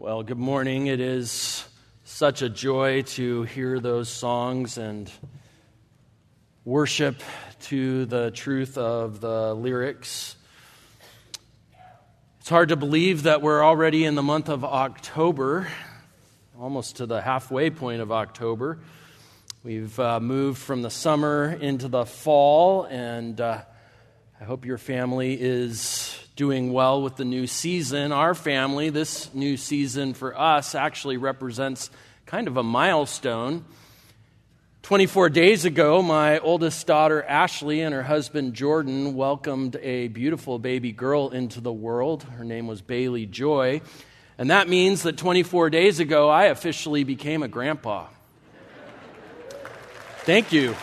Well, good morning. It is such a joy to hear those songs and worship to the truth of the lyrics. It's hard to believe that we're already in the month of October, almost to the halfway point of October. We've moved from the summer into the fall, and I hope your family is doing well with the new season. Our family, this new season for us actually represents kind of a milestone. 24 days ago, my oldest daughter Ashley and her husband Jordan welcomed a beautiful baby girl into the world. Her name was Bailey Joy. And that means that 24 days ago, I officially became a grandpa. Thank you.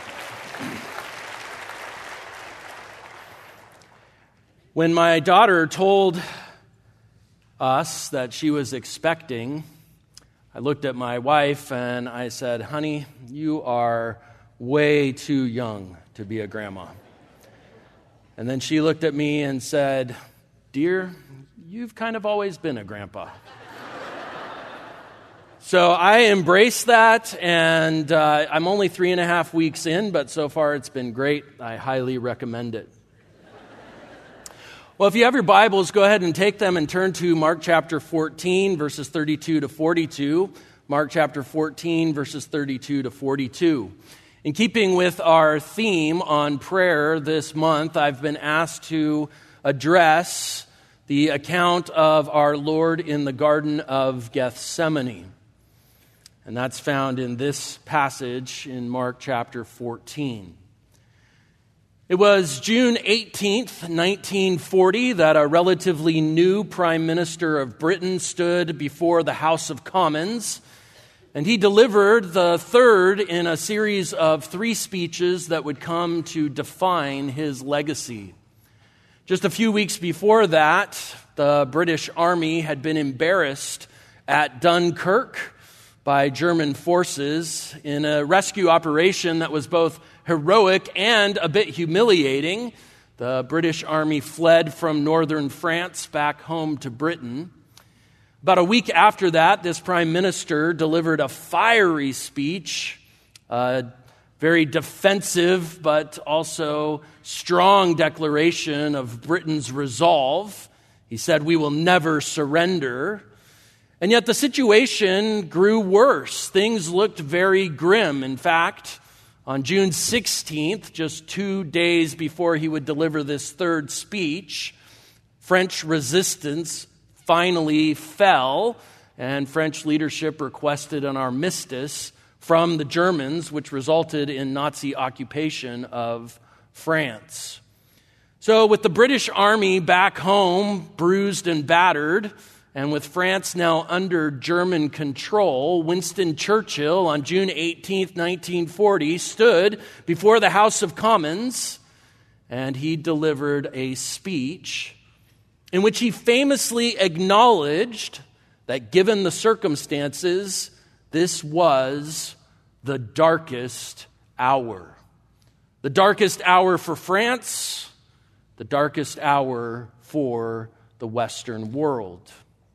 When my daughter told us that she was expecting, I looked at my wife and I said, "Honey, you are way too young to be a grandma." And then she looked at me and said, "Dear, you've kind of always been a grandpa." So I embrace that, and I'm only 3.5 weeks in, but so far it's been great. I highly recommend it. Well, if you have your Bibles, go ahead and take them and turn to Mark chapter 14, verses 32 to 42. Mark chapter 14, verses 32 to 42. In keeping with our theme on prayer this month, I've been asked to address the account of our Lord in the Garden of Gethsemane. And that's found in this passage in Mark chapter 14. It was June 18th, 1940, that a relatively new Prime Minister of Britain stood before the House of Commons, and he delivered the third in a series of 3 speeches that would come to define his legacy. Just a few weeks before that, the British Army had been embarrassed at Dunkirk by German forces in a rescue operation that was both heroic and a bit humiliating. The British Army fled from northern France back home to Britain. About a week after that, this prime minister delivered a fiery speech, a very defensive but also strong declaration of Britain's resolve. He said, "We will never surrender." And yet the situation grew worse. Things looked very grim. In fact, on June 16th, just 2 days before he would deliver this third speech, French resistance finally fell, and French leadership requested an armistice from the Germans, which resulted in Nazi occupation of France. So with the British Army back home, bruised and battered, and with France now under German control, Winston Churchill on June 18th, 1940, stood before the House of Commons, and he delivered a speech in which he famously acknowledged that given the circumstances, this was the darkest hour. The darkest hour for France, the darkest hour for the Western world.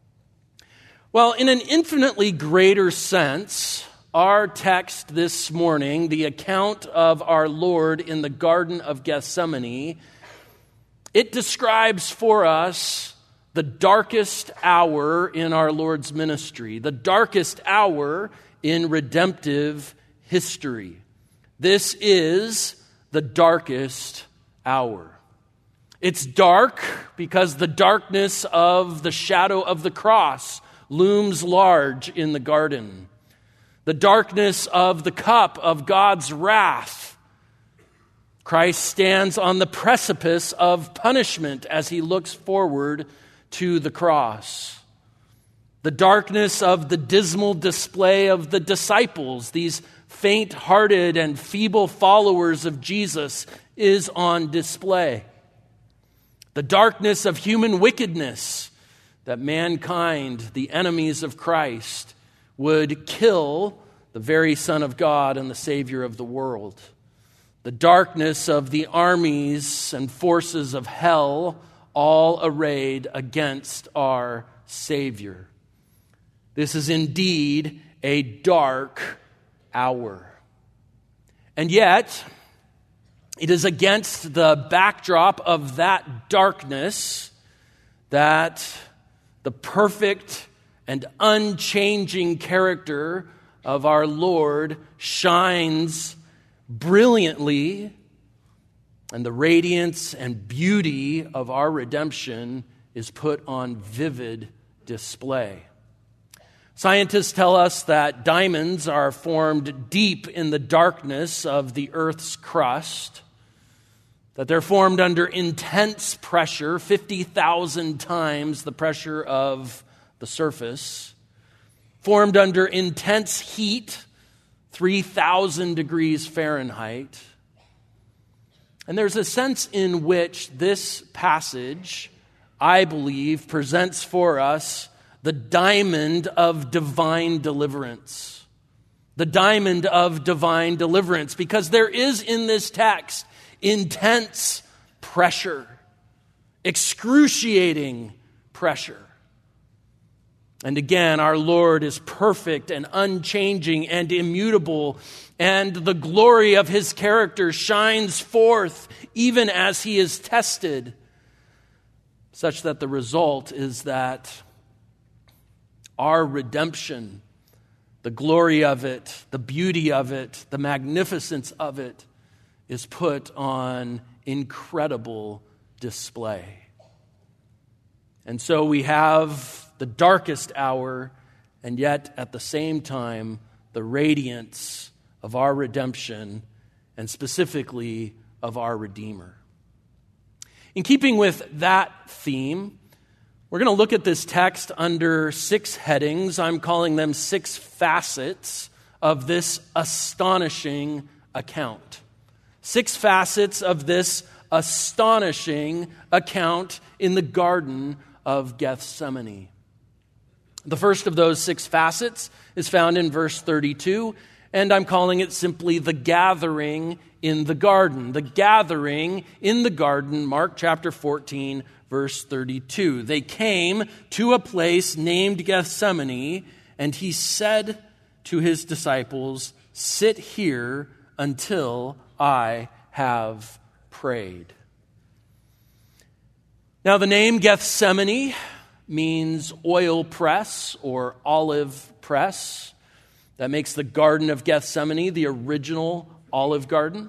Well, in an infinitely greater sense, our text this morning, the account of our Lord in the Garden of Gethsemane, it describes for us the darkest hour in our Lord's ministry, the darkest hour in redemptive history. This is the darkest hour. It's dark because the darkness of the shadow of the cross looms large in the garden. The darkness of the cup of God's wrath. Christ stands on the precipice of punishment as he looks forward to the cross. The darkness of the dismal display of the disciples, these faint-hearted and feeble followers of Jesus, is on display. The darkness of human wickedness, that mankind, the enemies of Christ, would kill the very Son of God and the Savior of the world. The darkness of the armies and forces of hell, all arrayed against our Savior. This is indeed a dark hour. And yet, it is against the backdrop of that darkness that the perfect and unchanging character of our Lord shines brilliantly, and the radiance and beauty of our redemption is put on vivid display. Scientists tell us that diamonds are formed deep in the darkness of the Earth's crust, that they're formed under intense pressure, 50,000 times the pressure of the surface, formed under intense heat, 3,000 degrees Fahrenheit. And there's a sense in which this passage, I believe, presents for us the diamond of divine deliverance. The diamond of divine deliverance, because there is in this text intense pressure, excruciating pressure. And again, our Lord is perfect and unchanging and immutable, and the glory of his character shines forth even as he is tested, such that the result is that our redemption, the glory of it, the beauty of it, the magnificence of it, is put on incredible display. And so we have the darkest hour, and yet at the same time, the radiance of our redemption, and specifically of our Redeemer. In keeping with that theme, we're going to look at this text under 6 headings. I'm calling them 6 facets of this astonishing account. 6 facets of this astonishing account in the Garden of Gethsemane. The first of those 6 facets is found in verse 32, and I'm calling it simply the gathering in the garden. The gathering in the garden, Mark chapter 14, verse 32. They came to a place named Gethsemane, and he said to his disciples, "Sit here until I have prayed." Now, the name Gethsemane means oil press or olive press. That makes the Garden of Gethsemane the original olive garden.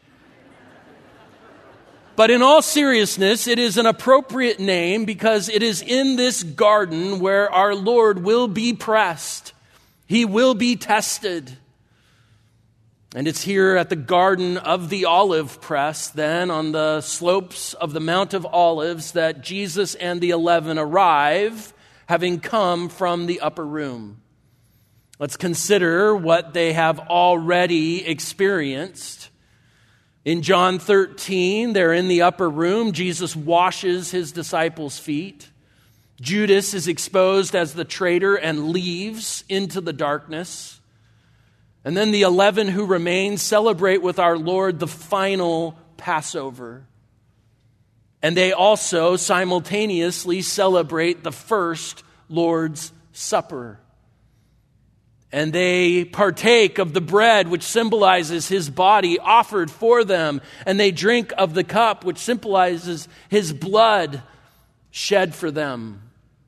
But in all seriousness, it is an appropriate name because it is in this garden where our Lord will be pressed. He will be tested. And it's here at the Garden of the Olive Press, then, on the slopes of the Mount of Olives, that Jesus and the 11 arrive, having come from the upper room. Let's consider what they have already experienced. In John 13, they're in the upper room. Jesus washes his disciples' feet. Judas is exposed as the traitor and leaves into the darkness. And then the 11 who remain celebrate with our Lord the final Passover. And they also simultaneously celebrate the first Lord's Supper. And they partake of the bread, which symbolizes his body offered for them. And they drink of the cup, which symbolizes his blood shed for them.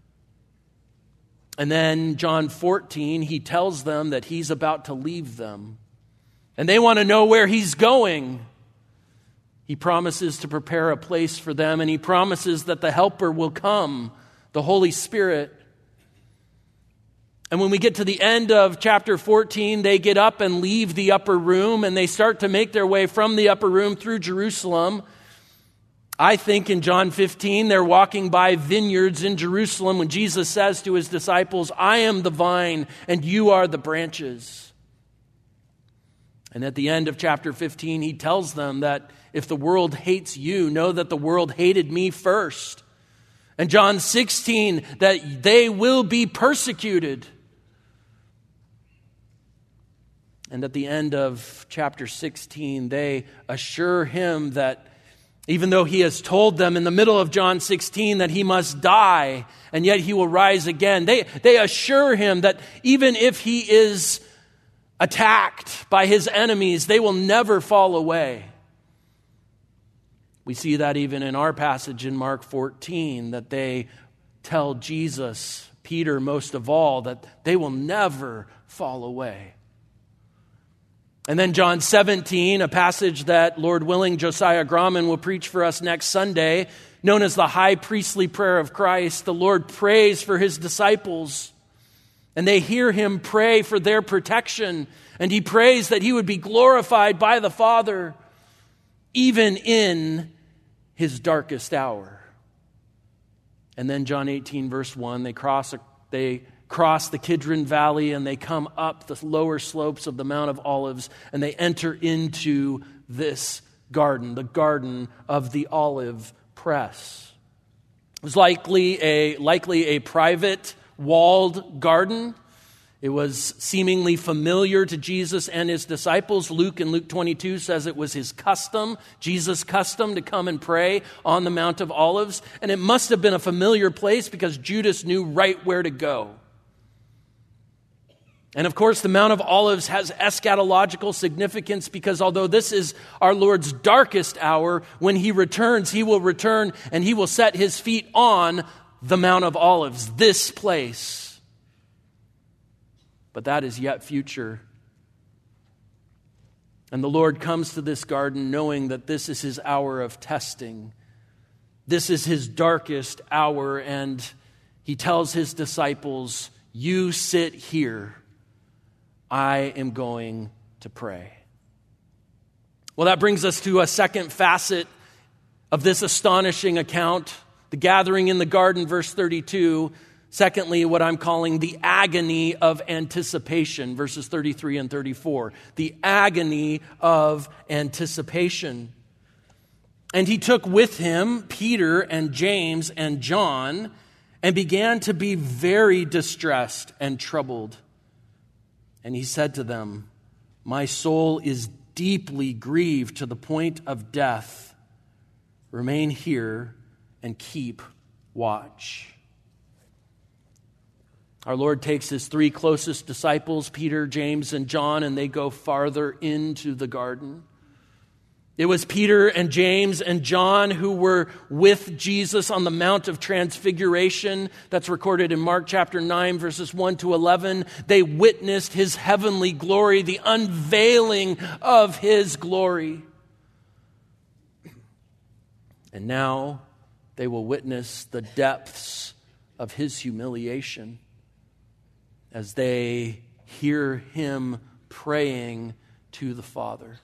And then John 14, he tells them that he's about to leave them. And they want to know where he's going. He promises to prepare a place for them, and he promises that the Helper will come, the Holy Spirit. And when we get to the end of chapter 14, they get up and leave the upper room, and they start to make their way from the upper room through Jerusalem. I think in John 15, they're walking by vineyards in Jerusalem when Jesus says to his disciples, "I am the vine and you are the branches." And at the end of chapter 15, he tells them that if the world hates you, know that the world hated me first. And John 16, that they will be persecuted. And at the end of chapter 16, they assure him that Even though he has told them in the middle of John 16 that he must die and yet he will rise again, they assure him that even if he is attacked by his enemies, they will never fall away. We see that even in our passage in Mark 14, that they tell Jesus, Peter most of all, that they will never fall away. And then John 17, a passage that, Lord willing, Josiah Grauman will preach for us next Sunday, known as the high priestly prayer of Christ. The Lord prays for his disciples, and they hear him pray for their protection, and he prays that he would be glorified by the Father, even in his darkest hour. And then John 18, verse 1, they cross the Kidron Valley and they come up the lower slopes of the Mount of Olives and they enter into this garden, the Garden of the Olive Press. It was likely a private walled garden. It was seemingly familiar to Jesus and his disciples. Luke in Luke 22 says it was his custom, Jesus' custom, to come and pray on the Mount of Olives. And it must have been a familiar place because Judas knew right where to go. And of course, the Mount of Olives has eschatological significance because although this is our Lord's darkest hour, when he returns, he will return and he will set his feet on the Mount of Olives, this place. But that is yet future. And the Lord comes to this garden knowing that this is his hour of testing. This is his darkest hour, and he tells his disciples, "You sit here. I am going to pray." Well, that brings us to a second facet of this astonishing account, the gathering in the garden, verse 32. Secondly, what I'm calling the agony of anticipation, verses 33 and 34. The agony of anticipation. And he took with him Peter and James and John and began to be very distressed and troubled. And he said to them, "My soul is deeply grieved to the point of death. Remain here and keep watch." Our Lord takes his three closest disciples, Peter, James, and John, and they go farther into the garden. It was Peter and James and John who were with Jesus on the Mount of Transfiguration. That's recorded in Mark chapter 9, verses 1 to 11. They witnessed his heavenly glory, the unveiling of his glory. And now they will witness the depths of his humiliation as they hear him praying to the Father.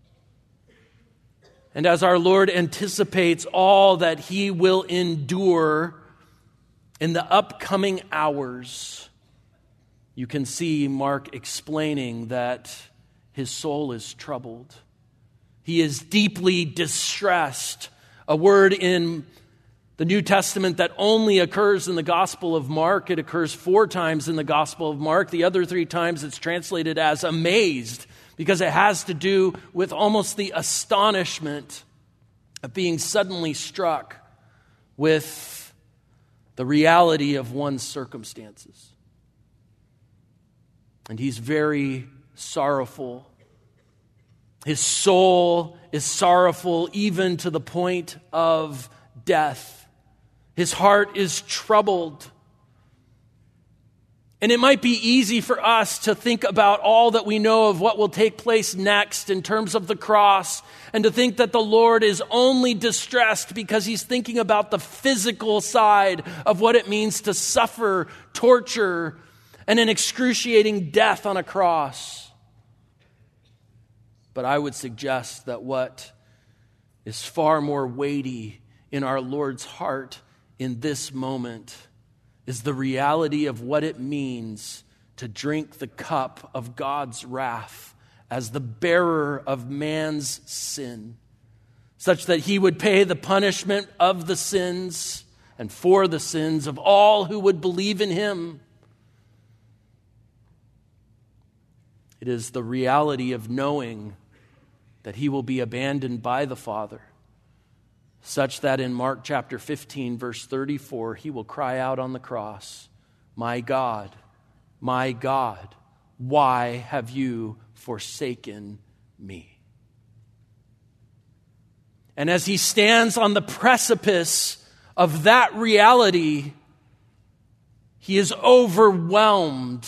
And as our Lord anticipates all that he will endure in the upcoming hours, you can see Mark explaining that his soul is troubled. He is deeply distressed, a word in the New Testament that only occurs in the Gospel of Mark. It occurs 4 times in the Gospel of Mark. The other 3 times it's translated as amazed, because it has to do with almost the astonishment of being suddenly struck with the reality of one's circumstances. And he's very sorrowful. His soul is sorrowful even to the point of death. His heart is troubled. And it might be easy for us to think about all that we know of what will take place next in terms of the cross, and to think that the Lord is only distressed because he's thinking about the physical side of what it means to suffer torture and an excruciating death on a cross. But I would suggest that what is far more weighty in our Lord's heart in this moment is the reality of what it means to drink the cup of God's wrath as the bearer of man's sin, such that he would pay the punishment of the sins and for the sins of all who would believe in him. It is the reality of knowing that he will be abandoned by the Father, such that in Mark chapter 15, verse 34, he will cry out on the cross, my God, why have you forsaken me?" And as he stands on the precipice of that reality, he is overwhelmed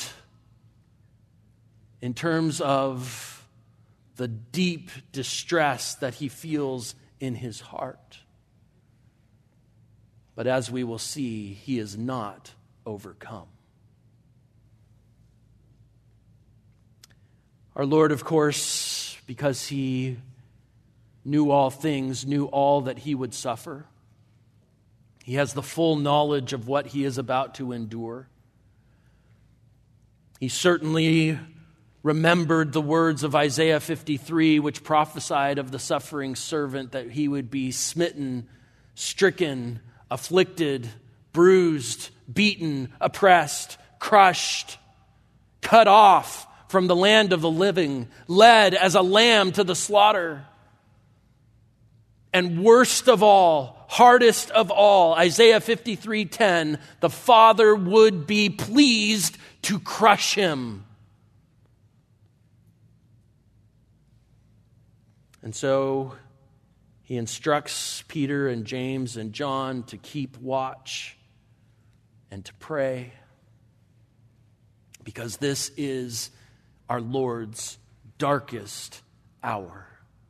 in terms of the deep distress that he feels in his heart. But as we will see, he is not overcome. Our Lord, of course, because he knew all things, knew all that he would suffer. He has the full knowledge of what he is about to endure. He certainly remembered the words of Isaiah 53, which prophesied of the suffering servant, that he would be smitten, stricken, afflicted, bruised, beaten, oppressed, crushed, cut off from the land of the living, led as a lamb to the slaughter. And worst of all, hardest of all, Isaiah 53:10, the Father would be pleased to crush him. And so he instructs Peter and James and John to keep watch and to pray, because this is our Lord's darkest hour.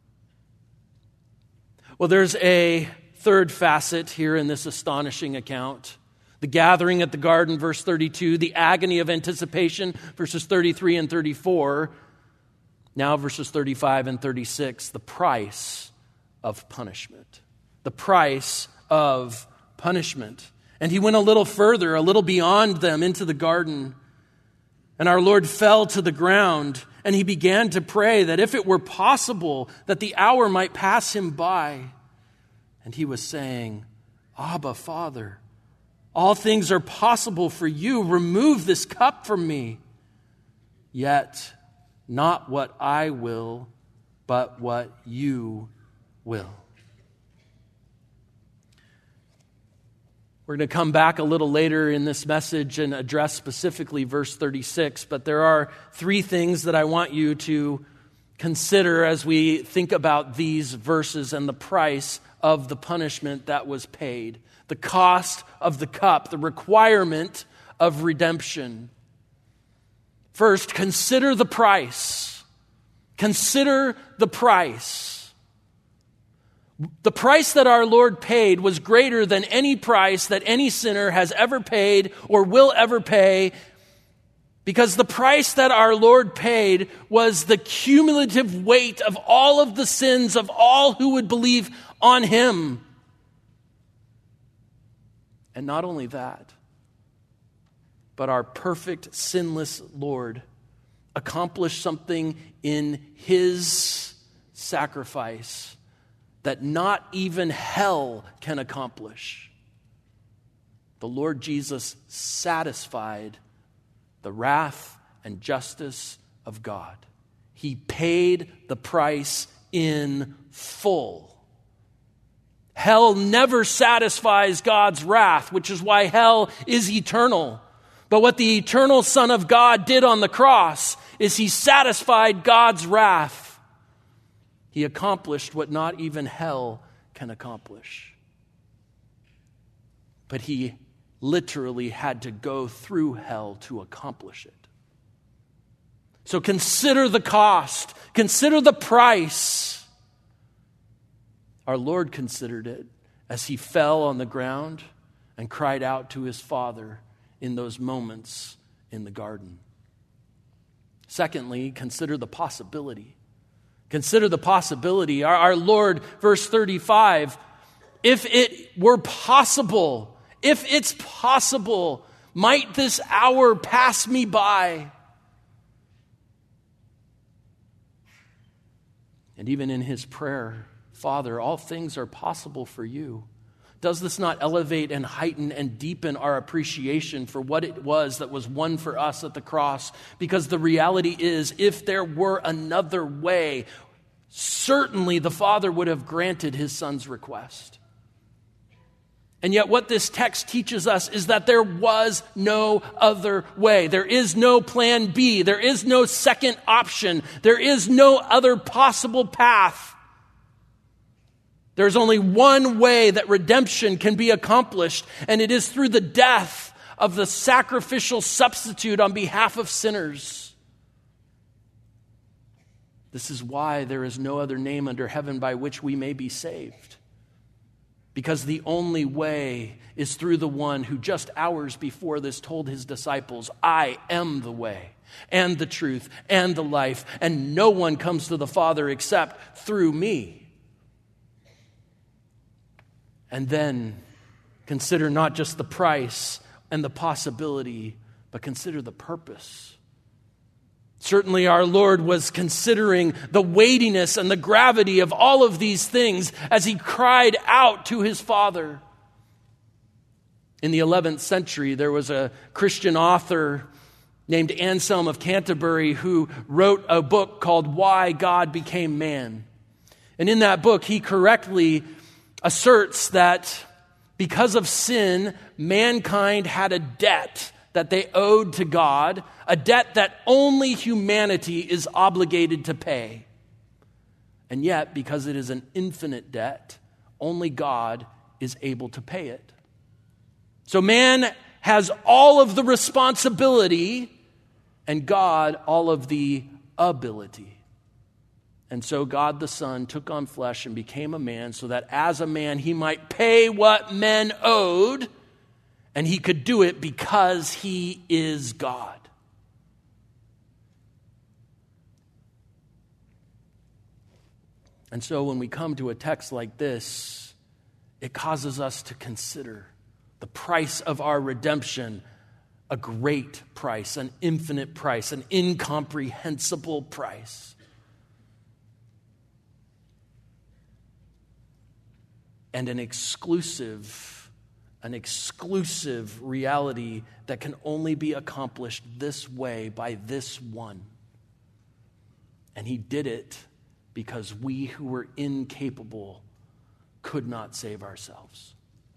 Well, there's a third facet here in this astonishing account. The gathering at the garden, verse 32, the agony of anticipation, verses 33 and 34. Now, verses 35 and 36, the price of punishment. The price of punishment. And he went a little further, a little beyond them into the garden. And our Lord fell to the ground, and he began to pray that if it were possible, that the hour might pass him by. And he was saying, "Abba, Father, all things are possible for you. Remove this cup from me. Yet not what I will, but what you will." We're going to come back a little later in this message and address specifically verse 36, but there are three things that I want you to consider as we think about these verses and the price of the punishment that was paid, the cost of the cup, the requirement of redemption. First, consider the price. Consider the price. The price that our Lord paid was greater than any price that any sinner has ever paid or will ever pay, because the price that our Lord paid was the cumulative weight of all of the sins of all who would believe on him. And not only that, but our perfect, sinless Lord accomplished something in his sacrifice that not even hell can accomplish. The Lord Jesus satisfied the wrath and justice of God. He paid the price in full. Hell never satisfies God's wrath, which is why hell is eternal. But what the eternal Son of God did on the cross is he satisfied God's wrath. He accomplished what not even hell can accomplish. But he literally had to go through hell to accomplish it. So consider the cost. Consider the price. Our Lord considered it as he fell on the ground and cried out to his Father in those moments in the garden. Secondly, consider the possibility. Consider the possibility. Our Lord, verse 35, if it were possible, if it's possible, might this hour pass me by? And even in his prayer, Father, all things are possible for you. Does this not elevate and heighten and deepen our appreciation for what it was that was won for us at the cross? Because the reality is, if there were another way, certainly the Father would have granted his Son's request. And yet what this text teaches us is that there was no other way. There is no plan B. There is no second option. There is no other possible path. There's only one way that redemption can be accomplished, and it is through the death of the sacrificial substitute on behalf of sinners. This is why there is no other name under heaven by which we may be saved. Because the only way is through the one who just hours before this told his disciples, I am the way and the truth and the life, and no one comes to the Father except through me. And then consider not just the price and the possibility, but consider the purpose. Certainly our Lord was considering the weightiness and the gravity of all of these things as he cried out to his Father. In the 11th century, there was a Christian author named Anselm of Canterbury who wrote a book called Why God Became Man. And in that book, he correctly asserts that because of sin, mankind had a debt that they owed to God, a debt that only humanity is obligated to pay. And yet, because it is an infinite debt, only God is able to pay it. So man has all of the responsibility, and God all of the ability. And so God the Son took on flesh and became a man so that as a man he might pay what men owed, and he could do it because he is God. And so when we come to a text like this, it causes us to consider the price of our redemption, a great price, an infinite price, an incomprehensible price. And an exclusive reality that can only be accomplished this way by this one. And he did it because we who were incapable could not save ourselves.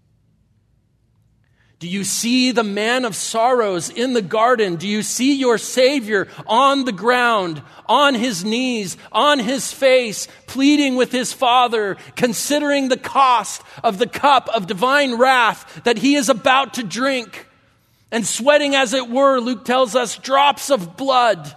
Do you see the man of sorrows in the garden? Do you see your Savior on the ground, on his knees, on his face, pleading with his Father, considering the cost of the cup of divine wrath that he is about to drink, and sweating, as it were, Luke tells us, drops of blood?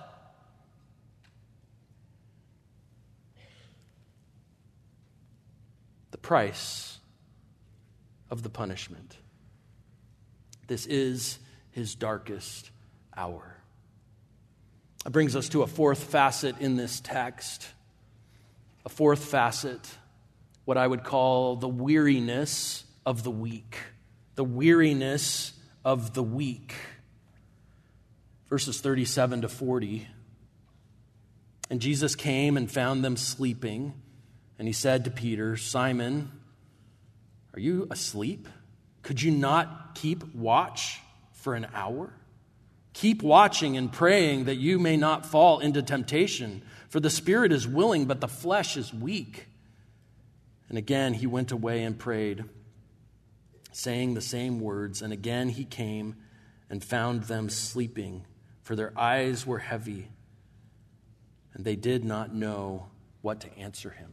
The price of the punishment. This is his darkest hour. That brings us to a fourth facet in this text. A fourth facet, what I would call the weariness of the weak. The weariness of the weak. Verses 37 to 40. And Jesus came and found them sleeping, and he said to Peter, Simon, are you asleep? Could you not keep watch for an hour? Keep watching and praying that you may not fall into temptation. For the spirit is willing, but the flesh is weak. And again he went away and prayed, saying the same words. And again he came and found them sleeping, for their eyes were heavy, and they did not know what to answer him.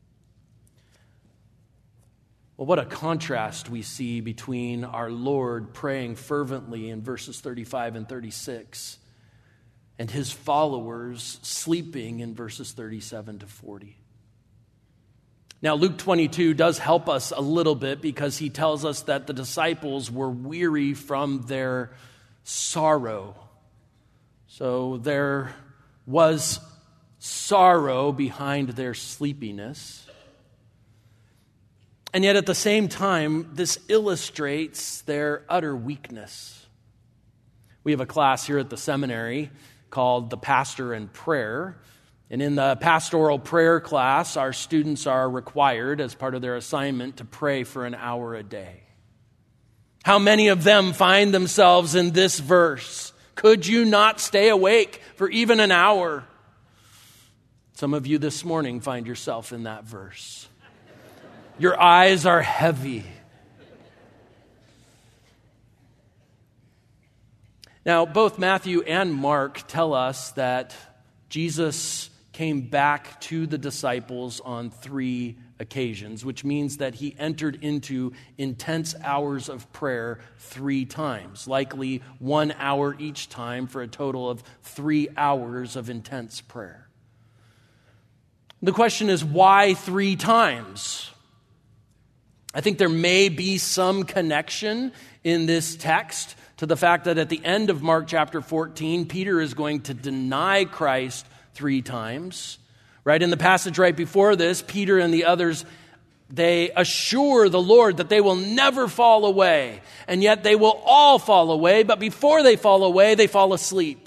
Well, what a contrast we see between our Lord praying fervently in verses 35 and 36 and his followers sleeping in verses 37 to 40. Now, Luke 22 does help us a little bit because he tells us that the disciples were weary from their sorrow. So there was sorrow behind their sleepiness. And yet at the same time, this illustrates their utter weakness. We have a class here at the seminary called The Pastor and Prayer. And in the pastoral prayer class, our students are required, as part of their assignment, to pray for an hour a day. How many of them find themselves in this verse? Could you not stay awake for even an hour? Some of you this morning find yourself in that verse. Your eyes are heavy. Now, both Matthew and Mark tell us that Jesus came back to the disciples on 3 occasions, which means that he entered into intense hours of prayer 3 times, likely 1 hour each time for a total of 3 hours of intense prayer. The question is, why 3 times? I think there may be some connection in this text to the fact that at the end of Mark chapter 14, Peter is going to deny Christ 3 times. Right in the passage right before this, Peter and the others, they assure the Lord that they will never fall away, and yet they will all fall away, but before they fall away, they fall asleep.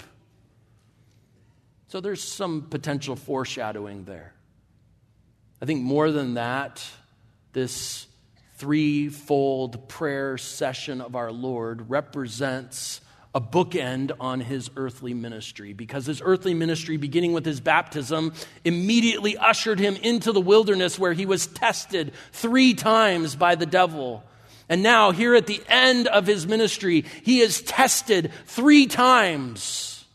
So there's some potential foreshadowing there. I think more than that, this 3-fold prayer session of our Lord represents a bookend on his earthly ministry, because his earthly ministry, beginning with his baptism, immediately ushered him into the wilderness where he was tested 3 times by the devil. And now, here at the end of his ministry, he is tested 3 times.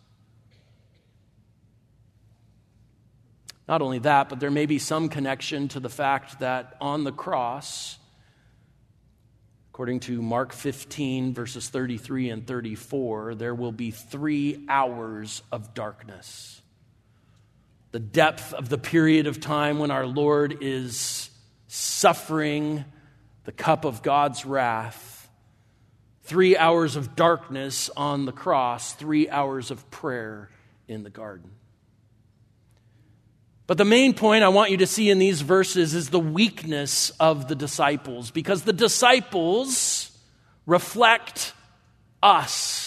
Not only that, but there may be some connection to the fact that on the cross, according to Mark 15, verses 33 and 34, there will be 3 hours of darkness. The depth of the period of time when our Lord is suffering the cup of God's wrath. 3 hours of darkness on the cross, 3 hours of prayer in the garden. But the main point I want you to see in these verses is the weakness of the disciples, because the disciples reflect us.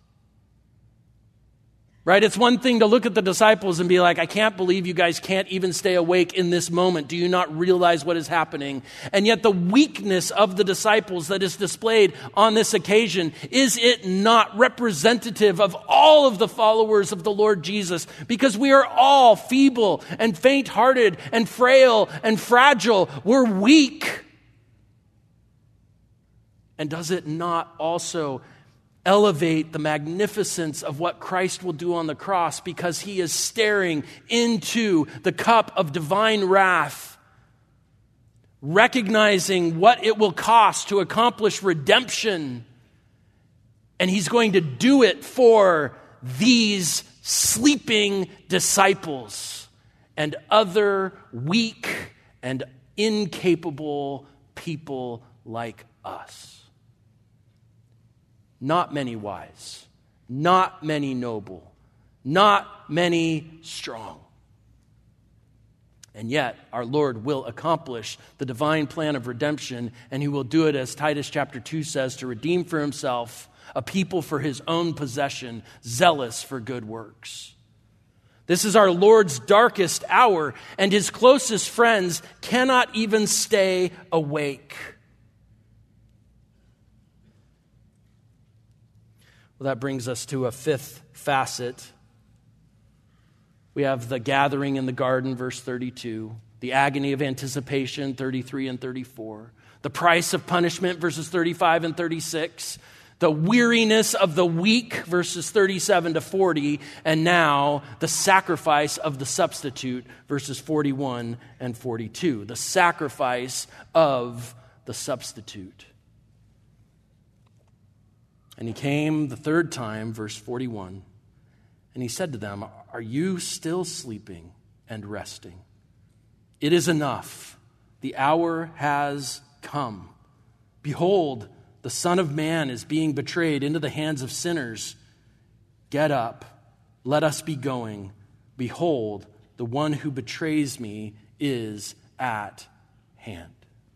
Right? It's one thing to look at the disciples and be like, I can't believe you guys can't even stay awake in this moment. Do you not realize what is happening? And yet the weakness of the disciples that is displayed on this occasion, is it not representative of all of the followers of the Lord Jesus? Because we are all feeble and faint-hearted and frail and fragile. We're weak. And does it not also elevate the magnificence of what Christ will do on the cross, because he is staring into the cup of divine wrath, recognizing what it will cost to accomplish redemption, and he's going to do it for these sleeping disciples and other weak and incapable people like us. Not many wise, not many noble, not many strong. And yet, our Lord will accomplish the divine plan of redemption, and he will do it, as Titus chapter 2 says, to redeem for himself a people for his own possession, zealous for good works. This is our Lord's darkest hour, and his closest friends cannot even stay awake. Well, that brings us to a 5th facet. We have the gathering in the garden, verse 32, the agony of anticipation, 33 and 34, the price of punishment, verses 35 and 36, the weariness of the weak, verses 37 to 40, and now the sacrifice of the substitute, verses 41 and 42, the sacrifice of the substitute. And he came the 3rd time, verse 41, and he said to them, "Are you still sleeping and resting? It is enough. The hour has come. Behold, the Son of Man is being betrayed into the hands of sinners. Get up, let us be going. Behold, the one who betrays me is at hand."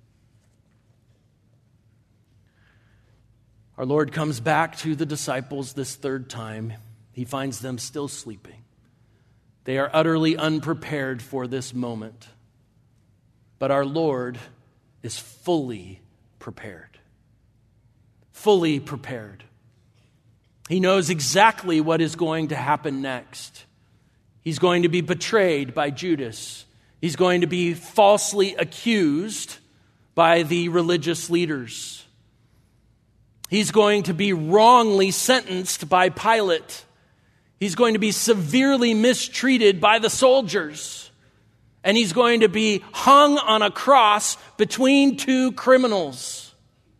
Our Lord comes back to the disciples this 3rd time. He finds them still sleeping. They are utterly unprepared for this moment. But our Lord is fully prepared. Fully prepared. He knows exactly what is going to happen next. He's going to be betrayed by Judas. He's going to be falsely accused by the religious leaders. He's going to be wrongly sentenced by Pilate. He's going to be severely mistreated by the soldiers. And he's going to be hung on a cross between two criminals.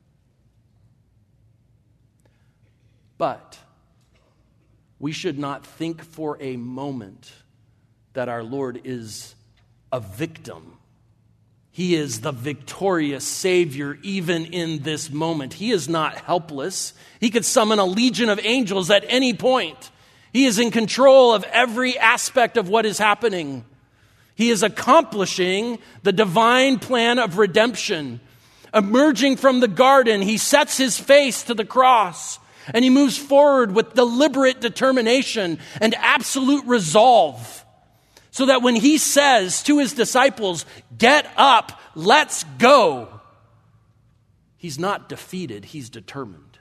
But we should not think for a moment that our Lord is a victim. He is the victorious Savior even in this moment. He is not helpless. He could summon a legion of angels at any point. He is in control of every aspect of what is happening. He is accomplishing the divine plan of redemption. Emerging from the garden, he sets his face to the cross, and he moves forward with deliberate determination and absolute resolve. So that when he says to his disciples, "Get up, let's go," he's not defeated, he's determined.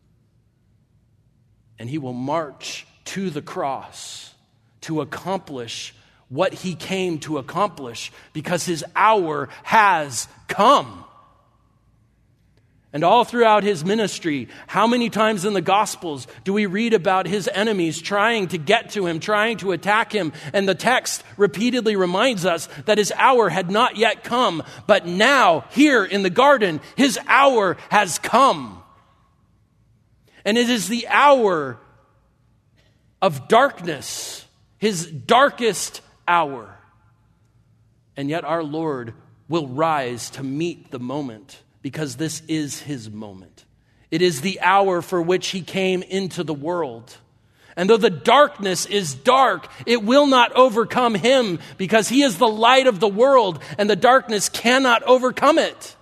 And he will march to the cross to accomplish what he came to accomplish, because his hour has come. And all throughout his ministry, how many times in the Gospels do we read about his enemies trying to get to him, trying to attack him? And the text repeatedly reminds us that his hour had not yet come. But now, here in the garden, his hour has come. And it is the hour of darkness, his darkest hour. And yet our Lord will rise to meet the moment, because this is his moment. It is the hour for which he came into the world. And though the darkness is dark, it will not overcome him, because he is the light of the world, and the darkness cannot overcome it.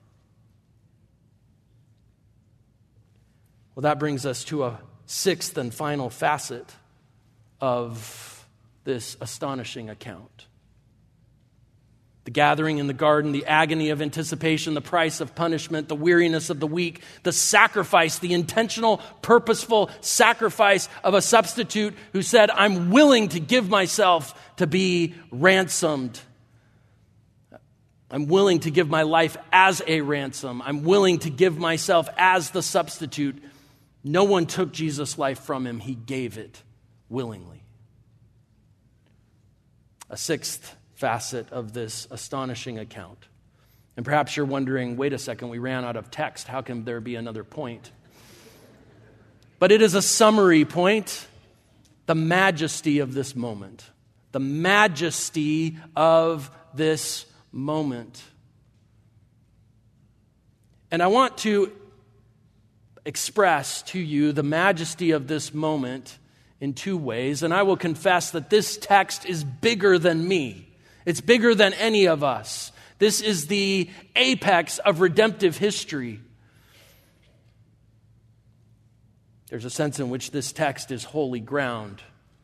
Well, that brings us to a sixth and final facet of this astonishing account. The gathering in the garden, the agony of anticipation, the price of punishment, the weariness of the weak, the sacrifice, the intentional, purposeful sacrifice of a substitute who said, "I'm willing to give myself to be ransomed. I'm willing to give my life as a ransom. I'm willing to give myself as the substitute." No one took Jesus' life from him. He gave it willingly. A sixth facet of this astonishing account. And perhaps you're wondering, wait a second, we ran out of text. How can there be another point? But it is a summary point. The majesty of this moment. The majesty of this moment. And I want to express to you the majesty of this moment in two ways. And I will confess that this text is bigger than me. It's bigger than any of us. This is the apex of redemptive history. There's a sense in which this text is holy ground.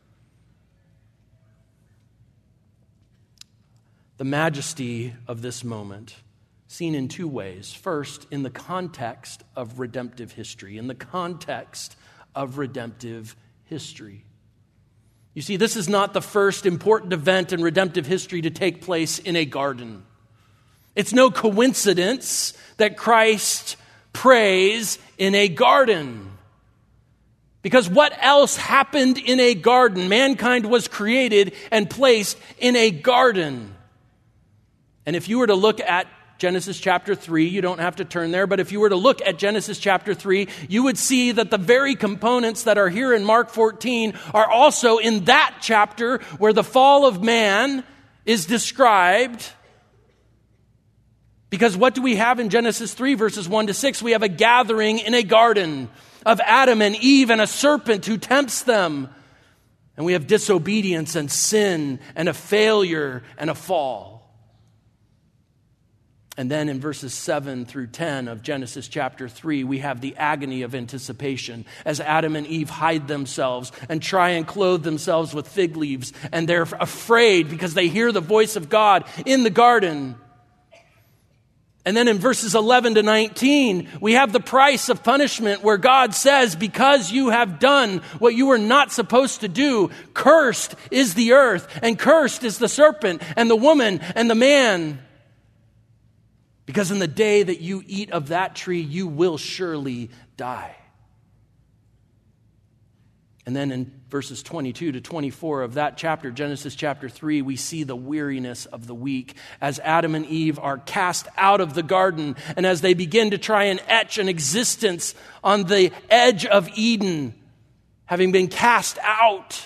The majesty of this moment, seen in two ways. First, in the context of redemptive history. In the context of redemptive history. You see, this is not the first important event in redemptive history to take place in a garden. It's no coincidence that Christ prays in a garden. Because what else happened in a garden? Mankind was created and placed in a garden. And if you were to look at Genesis chapter 3, you don't have to turn there, but if you were to look at Genesis chapter 3, you would see that the very components that are here in Mark 14 are also in that chapter where the fall of man is described. Because what do we have in Genesis 3 verses 1 to 6? We have a gathering in a garden of Adam and Eve and a serpent who tempts them. And we have disobedience and sin and a failure and a fall. And then in verses 7 through 10 of Genesis chapter 3, we have the agony of anticipation as Adam and Eve hide themselves and try and clothe themselves with fig leaves. And they're afraid because they hear the voice of God in the garden. And then in verses 11 to 19, we have the price of punishment where God says, because you have done what you were not supposed to do, cursed is the earth and cursed is the serpent and the woman and the man. because in the day that you eat of that tree, you will surely die. And then in verses 22 to 24 of that chapter, Genesis chapter 3, we see the weariness of the weak as Adam and Eve are cast out of the garden and as they begin to try and etch an existence on the edge of Eden, having been cast out.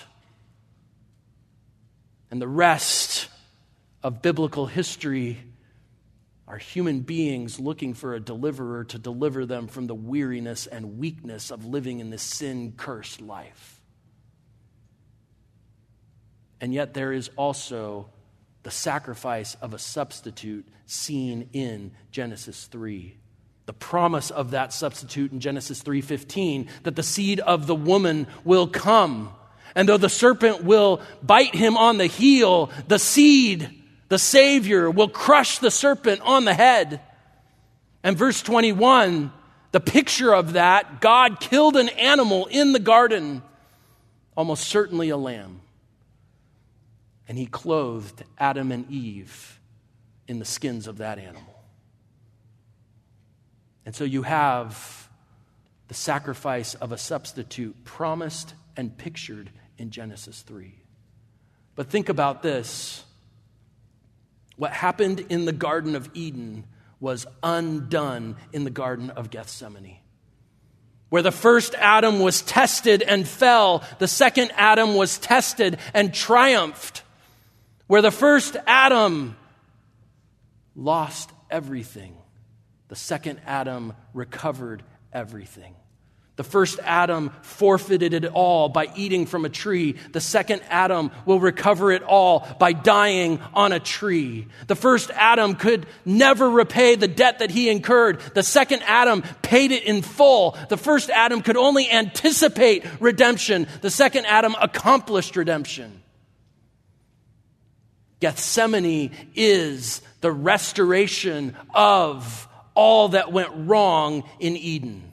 And the rest of biblical history are human beings looking for a deliverer to deliver them from the weariness and weakness of living in this sin-cursed life. And yet there is also the sacrifice of a substitute seen in Genesis 3. The promise of that substitute in Genesis 3:15, that the seed of the woman will come. And though the serpent will bite him on the heel, the seed, the Savior, will crush the serpent on the head. And verse 21, the picture of that, God killed an animal in the garden, almost certainly a lamb. And he clothed Adam and Eve in the skins of that animal. And so you have the sacrifice of a substitute promised and pictured in Genesis 3. But think about this. What happened in the Garden of Eden was undone in the Garden of Gethsemane. Where the first Adam was tested and fell, the second Adam was tested and triumphed. Where the first Adam lost everything, the second Adam recovered everything. The first Adam forfeited it all by eating from a tree. The second Adam will recover it all by dying on a tree. The first Adam could never repay the debt that he incurred. The second Adam paid it in full. The first Adam could only anticipate redemption. The second Adam accomplished redemption. Gethsemane is the restoration of all that went wrong in Eden.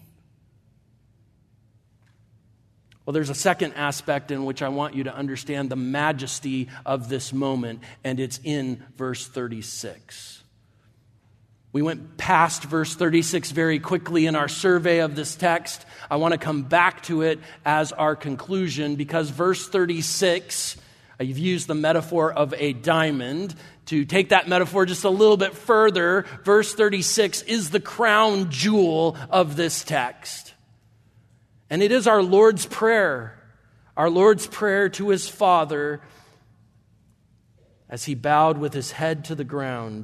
Well, there's a second aspect in which I want you to understand the majesty of this moment, and it's in verse 36. We went past verse 36 very quickly in our survey of this text. I want to come back to it as our conclusion because verse 36, you've used the metaphor of a diamond. To take that metaphor just a little bit further, verse 36 is the crown jewel of this text. And it is our Lord's Prayer to his Father as he bowed with his head to the ground.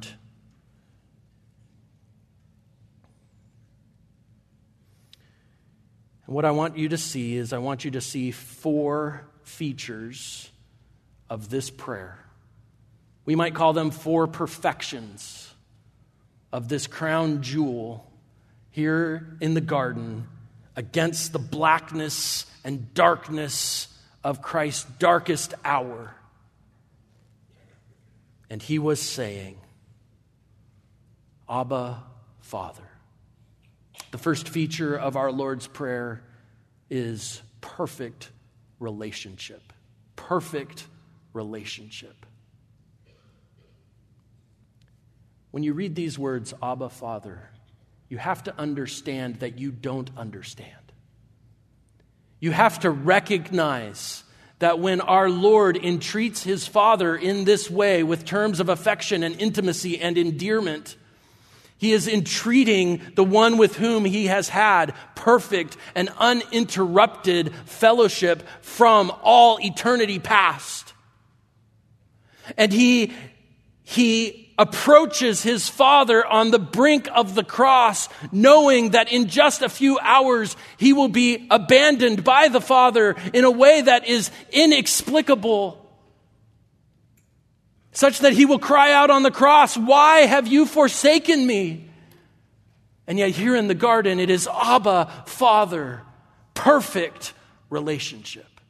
And what I want you to see is I want you to see four features of this prayer. We might call them four perfections of this crown jewel here in the garden against the blackness and darkness of Christ's darkest hour. And he was saying, Abba, Father. The first feature of our Lord's Prayer is perfect relationship. Perfect relationship. When you read these words, Abba, Father, you have to understand that you don't understand. You have to recognize that when our Lord entreats his Father in this way with terms of affection and intimacy and endearment, he is entreating the one with whom he has had perfect and uninterrupted fellowship from all eternity past. And he approaches his Father on the brink of the cross, knowing that in just a few hours he will be abandoned by the Father in a way that is inexplicable, such that he will cry out on the cross, "Why have you forsaken me?" And yet here in the garden it is Abba, Father, perfect relationship.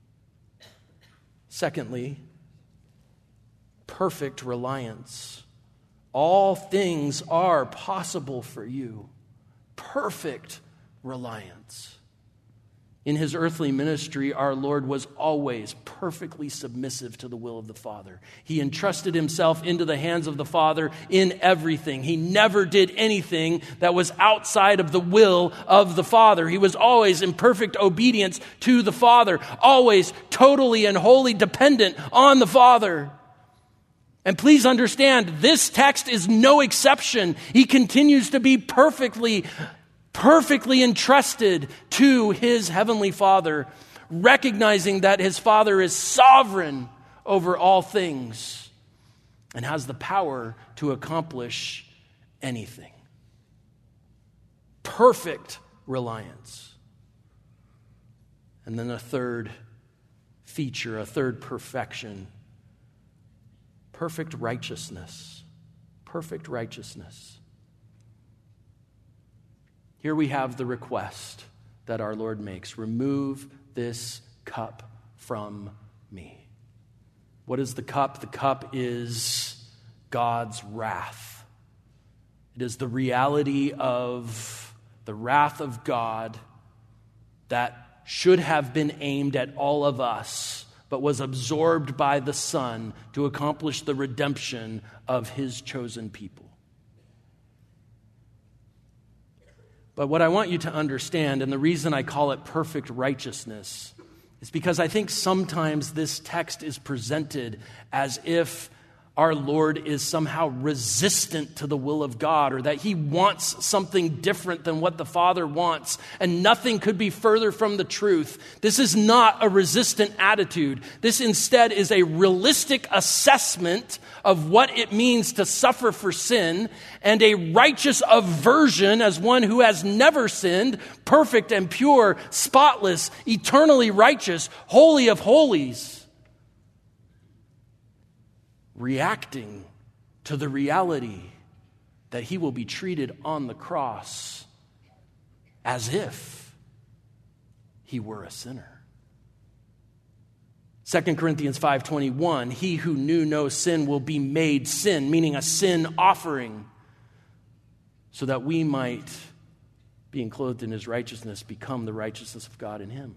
Secondly, perfect reliance. All things are possible for you. Perfect reliance. In his earthly ministry, our Lord was always perfectly submissive to the will of the Father. He entrusted himself into the hands of the Father in everything. He never did anything that was outside of the will of the Father. He was always in perfect obedience to the Father, always totally and wholly dependent on the Father. And please understand, this text is no exception. He continues to be perfectly entrusted to his heavenly Father, recognizing that his Father is sovereign over all things and has the power to accomplish anything. Perfect reliance. And then a third feature, a third perfection. Perfect righteousness. Perfect righteousness. Here we have the request that our Lord makes. Remove this cup from me. What is the cup? The cup is God's wrath. It is the reality of the wrath of God that should have been aimed at all of us, but was absorbed by the Son to accomplish the redemption of his chosen people. But what I want you to understand, and the reason I call it perfect righteousness, is because I think sometimes this text is presented as if our Lord is somehow resistant to the will of God, or that he wants something different than what the Father wants, and nothing could be further from the truth. This is not a resistant attitude. This instead is a realistic assessment of what it means to suffer for sin, and a righteous aversion as one who has never sinned, perfect and pure, spotless, eternally righteous, holy of holies, reacting to the reality that he will be treated on the cross as if he were a sinner. 2 Corinthians 5:21, he who knew no sin will be made sin, meaning a sin offering, so that we might, being clothed in his righteousness, become the righteousness of God in him.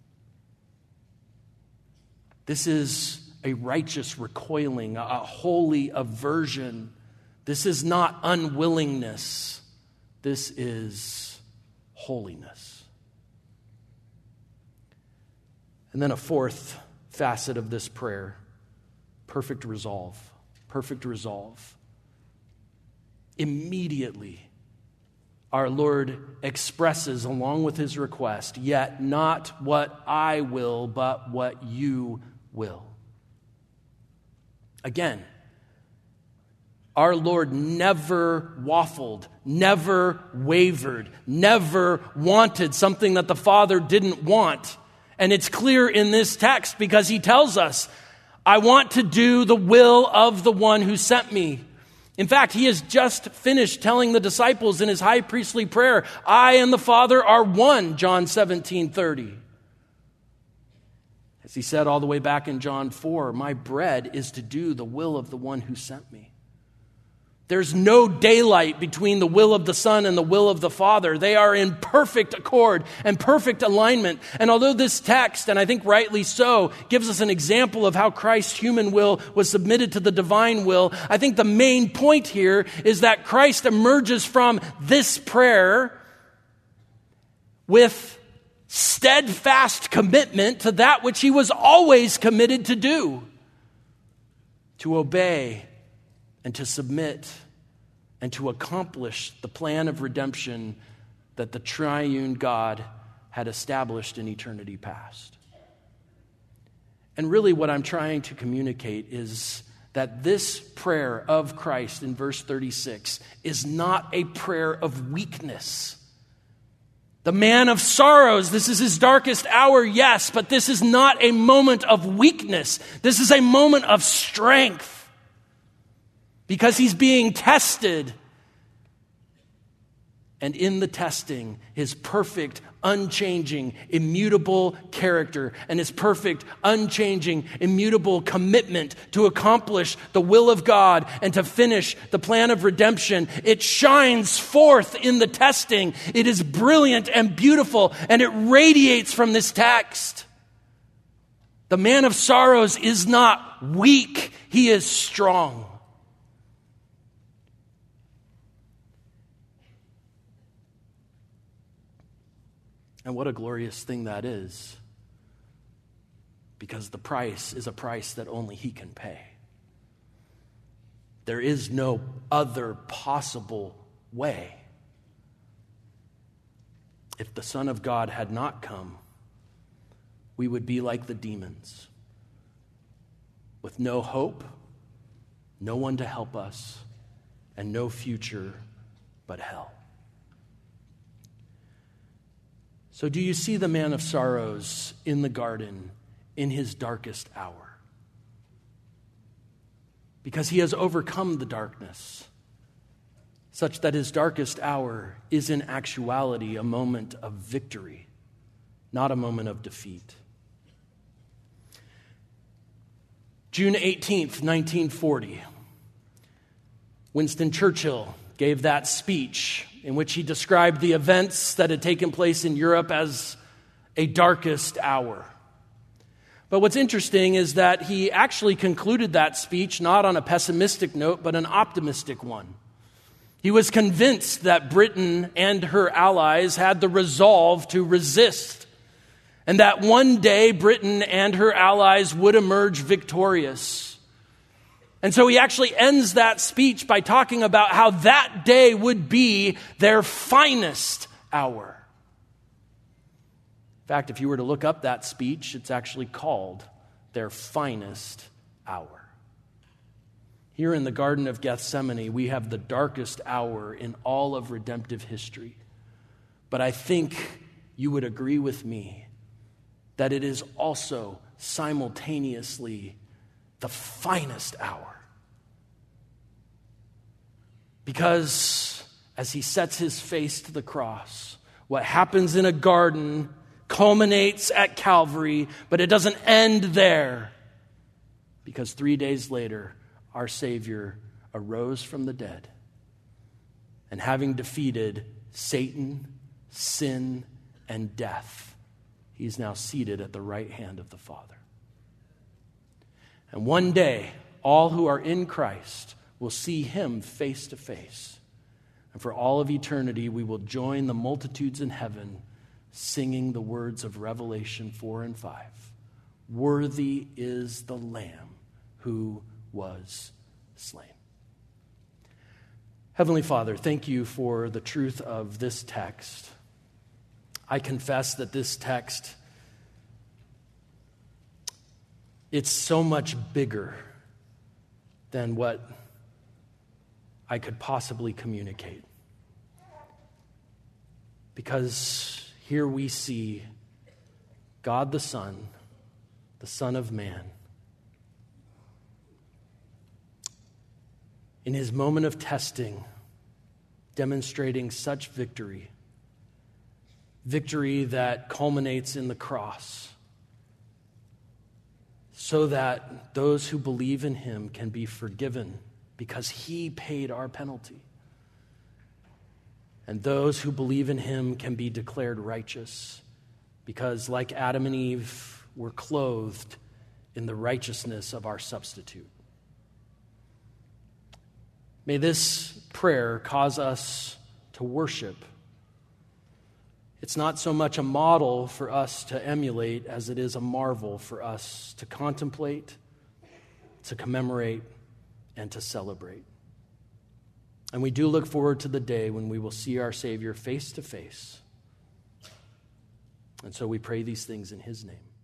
This is a righteous recoiling, a holy aversion. This is not unwillingness. This is holiness. And then a fourth facet of this prayer, perfect resolve. Perfect resolve. Immediately, our Lord expresses, along with his request, yet not what I will, but what you will. Again, our Lord never waffled, never wavered, never wanted something that the Father didn't want. And it's clear in this text because he tells us, I want to do the will of the one who sent me. In fact, he has just finished telling the disciples in his high priestly prayer, I and the Father are one, John 17:30. As he said all the way back in John 4, my bread is to do the will of the one who sent me. There's no daylight between the will of the Son and the will of the Father. They are in perfect accord and perfect alignment. And although this text, and I think rightly so, gives us an example of how Christ's human will was submitted to the divine will, I think the main point here is that Christ emerges from this prayer with steadfast commitment to that which he was always committed to do, to obey and to submit and to accomplish the plan of redemption that the triune God had established in eternity past. And really what I'm trying to communicate is that this prayer of Christ in verse 36 is not a prayer of weakness. The man of sorrows, this is his darkest hour, yes, but this is not a moment of weakness. This is a moment of strength because he's being tested. and in the testing, his perfect, unchanging, immutable character and his perfect, unchanging, immutable commitment to accomplish the will of God and to finish the plan of redemption, it shines forth in the testing. It is brilliant and beautiful, and it radiates from this text. The man of sorrows is not weak, he is strong. And what a glorious thing that is, because the price is a price that only he can pay. There is no other possible way. If the Son of God had not come, we would be like the demons, with no hope, no one to help us, and no future but hell. So do you see the man of sorrows in the garden in his darkest hour? Because he has overcome the darkness, such that his darkest hour is in actuality a moment of victory, not a moment of defeat. June 18th, 1940, Winston Churchill gave that speech in which he described the events that had taken place in Europe as a darkest hour. But what's interesting is that he actually concluded that speech not on a pessimistic note, but an optimistic one. He was convinced that Britain and her allies had the resolve to resist, and that one day Britain and her allies would emerge victorious. And so he actually ends that speech by talking about how that day would be their finest hour. In fact, if you were to look up that speech, it's actually called their finest hour. Here in the Garden of Gethsemane, we have the darkest hour in all of redemptive history. But I think you would agree with me that it is also simultaneously the finest hour. Because as he sets his face to the cross, what happens in a garden culminates at Calvary, but it doesn't end there. Because 3 days later, our Savior arose from the dead, and having defeated Satan, sin, and death, he is now seated at the right hand of the Father. And one day, all who are in Christ will see him face to face. And for all of eternity, we will join the multitudes in heaven singing the words of Revelation 4 and 5. Worthy is the Lamb who was slain. Heavenly Father, thank you for the truth of this text. I confess that this text, it's so much bigger than what I could possibly communicate. Because here we see God the Son of Man, in his moment of testing, demonstrating such victory that culminates in the cross, so that those who believe in him can be forgiven because he paid our penalty. And those who believe in him can be declared righteous because, like Adam and Eve, we're clothed in the righteousness of our substitute. May this prayer cause us to worship. It's not so much a model for us to emulate as it is a marvel for us to contemplate, to commemorate, and to celebrate. And we do look forward to the day when we will see our Savior face to face. And so we pray these things in his name.